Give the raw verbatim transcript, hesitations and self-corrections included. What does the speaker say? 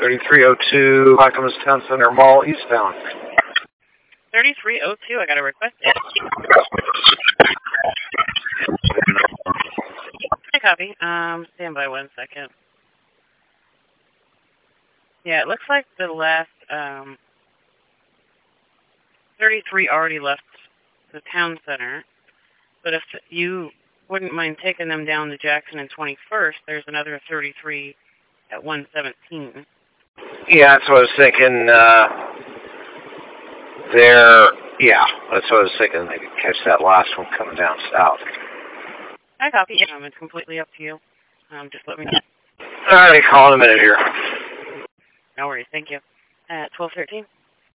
thirty-three oh two, Clackamas Town Center Mall, eastbound. thirty-three oh two, I got a request. I copy. Um, stand by one second. Yeah, it looks like the last, um, thirty-three already left the town center. But if you wouldn't mind taking them down to Jackson and twenty-first, there's another thirty-three at one seventeen. Yeah, that's what I was thinking. Uh, there, yeah, that's what I was thinking. They could catch that last one coming down south. I copy. Um, it's completely up to you. Um, just let me know. All right, call in a minute here. No worries. Thank you. At twelve thirteen.